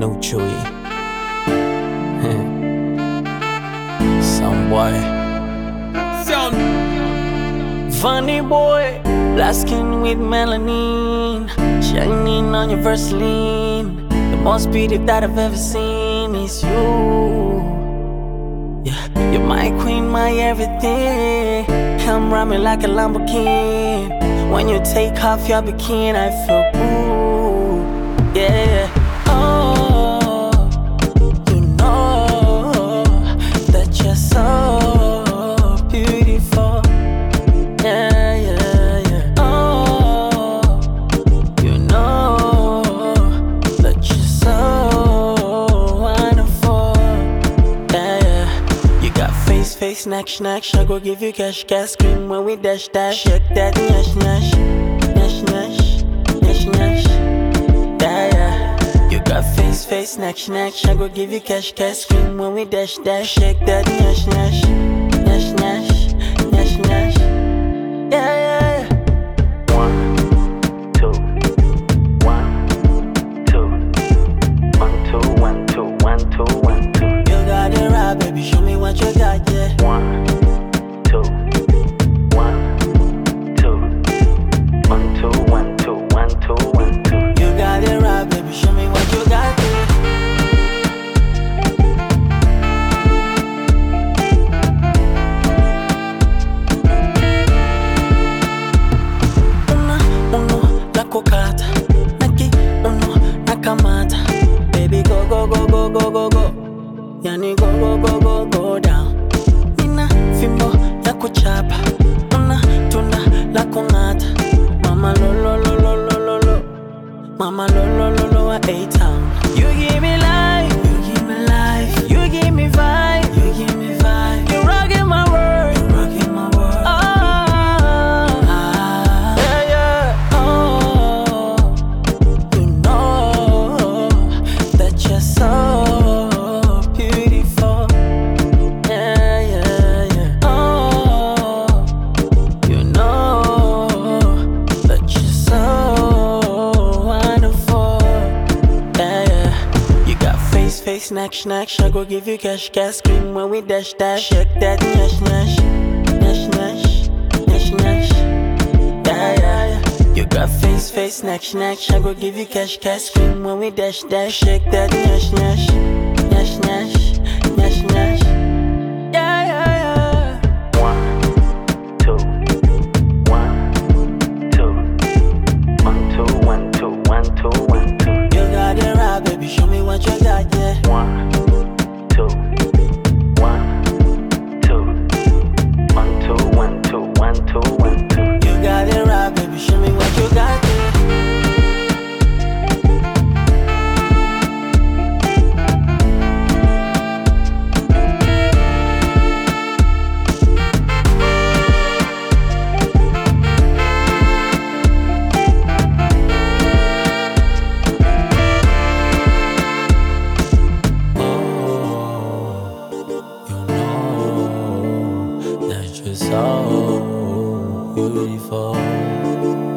No Chewy. Some boy. Sound. Funny boy. Black skin with melanin, shining on your Vaseline. The most beautiful that I've ever seen is you. Yeah, you're my queen, my everything. Come ride me like a Lamborghini. When you take off your bikini, I feel good. Yeah. Oh, you know that you're so beautiful. Yeah, yeah, yeah. Oh, you know that you're so wonderful. Yeah, yeah. You got face, snack. I go give you cash, scream when we dash. Shake that, nash. Yeah, yeah. You got face, snack. I go give you cash, scream when we dash. Shake that, nash. Yeah, yeah, yeah. 1, 2, 1, 2, 1, 2, 1, 2, 1, 2, 1, 2. You got it right, baby. Show me what you got, yeah. 1, 2, 1, 2, 1, 2, 1, 2, 1, 2, 1, 2. You got it right, baby. Show me what you got, yeah. Uno, la cocata. Naki, uno, nakamata. Baby, go. Yani, go down. Nina, fimbo, ya kuchapa. Una, tuna, la kongata. Mama, lo. Mama, lo, A-Town. You give me life. You give me vibe. You rockin' my world. Yeah. Oh, you know that you're so beautiful. Yeah. Oh, you know that you're so wonderful. Yeah. You got face, snack. I go give you cash, scream when we dash. Shake that, nash. Yeah. You got face, snack. I go give you cash, scream when we dash. Shake that, nash. Yeah. 1, 2, 1, 2, 1, 2, 1, 2, 1, 2, 1, 2. You got it right, baby. Show me what you got, yeah. 1, 2, 1, 2, 1, 2, 1, 2, 1, 2, 1, 2. You got it right, baby. Show me what you got, yeah. You're so beautiful.